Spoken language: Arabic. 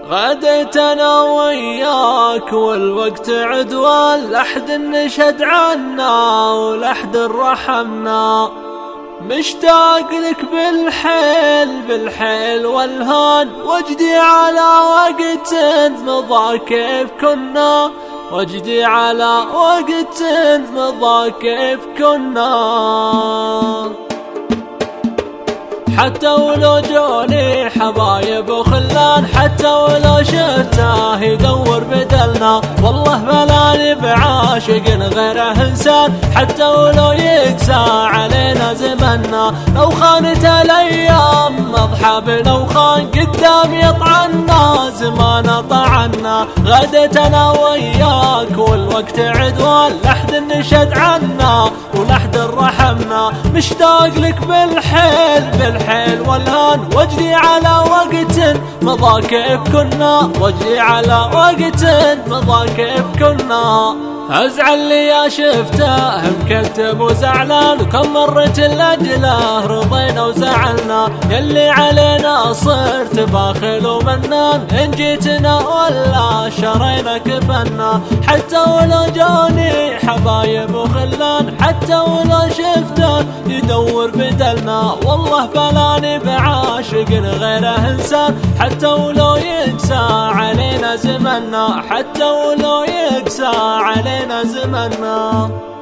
غديت انا وياك والوقت عدوان، لحد نشهد عنا ولحد رحمنا. مشتاق لك بالحيل والهان، وجدي على وقت مضى كيف كنا، وجدي على وقت مضى كيف كنا. حتى ولو جوني حبايب وخلان، حتى ولو شفته يدور بدلنا، والله بلاني بعاشق غيره انسان، حتى ولو يقسى علينا زمنا. لو خانت الايام اضحى بلو خان، قدام يطعنا زمان طعنا. غديت انا وياك والوقت عدوان، لحد نشهد عنا ولحد رحمنا. مشتاق لك بالحيل والهان، وجدي على وقت مضى كيف كنا، وجدي على وقت مضى كيف كنا. ازعل لي يا شفته مكتب وزعلان، وكم مرت لاجله رضينا وزعلنا. يلي علينا صرت باخل ومنان، ان جيتنا ولا شرينا كفنا. حتى ولو جوني حبايب وخلان، حتى ولو شفته يدور بدلنا، والله بلاني بعاشق غيره انسان، حتى ولو يقسى علينا زمنا، حتى ولو يقسى علينا زمنا.